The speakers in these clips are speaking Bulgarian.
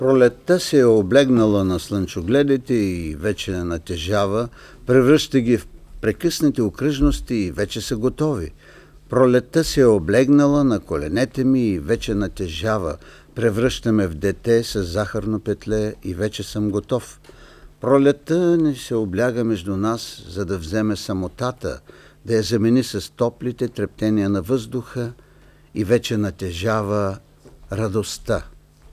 Пролетта се е облегнала на слънчогледите и вече натежава, превръща ги в прекъснати окръжности и вече са готови. Пролетта се е облегнала на коленете ми и вече натежава, превръщаме в дете с захарно петле и вече съм готов. Пролетта не се обляга между нас, за да вземе самотата, да я замени с топлите трептения на въздуха и вече натежава радостта.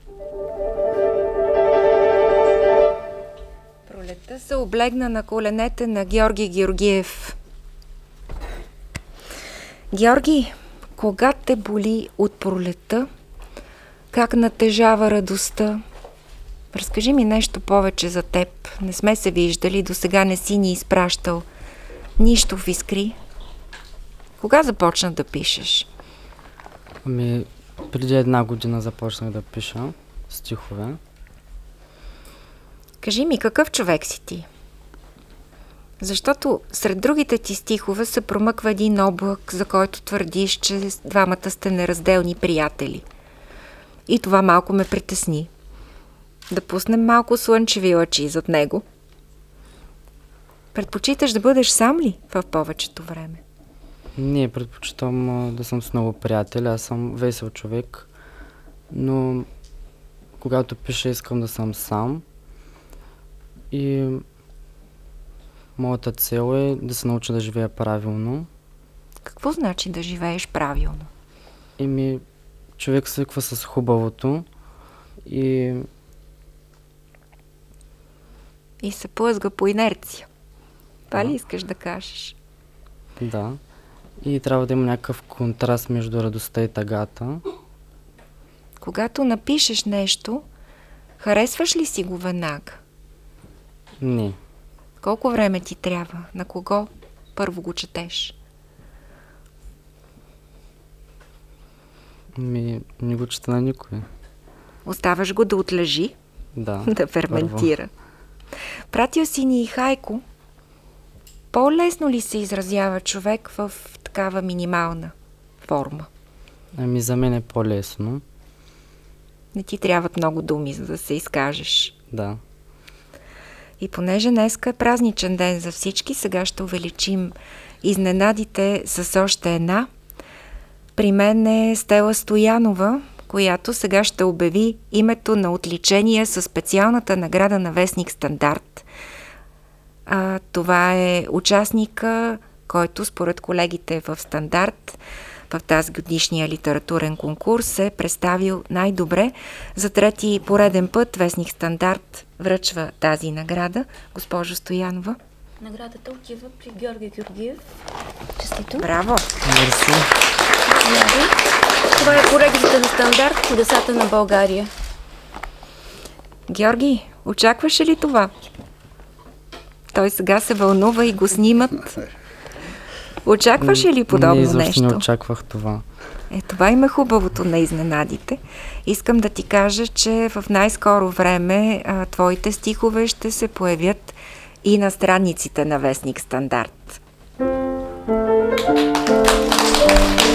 Пролетта се облегна на коленете на Георги Георгиев. Георги, кога те боли от пролетта? Как натежава радостта? Разкажи ми нещо повече за теб. Не сме се виждали, досега не си ни изпращал нищо в искри. Кога започна да пишеш? Преди 1 година започнах да пиша стихове. Кажи ми, какъв човек си ти? Защото сред другите ти стихове се промъква един облак, за който твърдиш, че двамата сте неразделни приятели. И това малко ме притесни. Да пуснем малко слънчеви лъчи зад него. Предпочиташ да бъдеш сам ли в повечето време? Не, предпочитам да съм с много приятели. Аз съм весел човек, но когато пиша, искам да съм сам. И моята цел е да се науча да живея правилно. Какво значи да живееш правилно? Човек свиква с хубавото и се плъзга по инерция. Това ли искаш да кажеш? Да. И трябва да има някакъв контраст между радостта и тъгата. Когато напишеш нещо, харесваш ли си го веднага? Не. Колко време ти трябва? На кого първо го четеш? Не го чета на никой. Оставаш го да отлежи? Да. Да ферментира. Първо. Пратил си ни и хайко. По-лесно ли се изразява човек в такава минимална форма? За мен е по-лесно. Не ти трябват много думи, за да се изкажеш. Да. И понеже днеска е празничен ден за всички, сега ще увеличим изненадите с още една. При мен е Стела Стоянова, която сега ще обяви името на отличение със специалната награда на вестник Стандарт. Това е участника, който според колегите в Стандарт в тази годишния литературен конкурс е представил най-добре. За трети пореден път вестник Стандарт връчва тази награда. Госпожо Стоянова. Наградата отива при Георги Георгиев. Честито. Браво! Мерси. Това е поредицата на Стандарт по децата на България. Георги, очакваше ли това? Той сега се вълнува и го снимат. Очакваше ли подобно нещо? Не, изобщо не очаквах това. Това има хубавото на изненадите. Искам да ти кажа, че в най-скоро време твоите стихове ще се появят и на страниците на вестник Стандарт.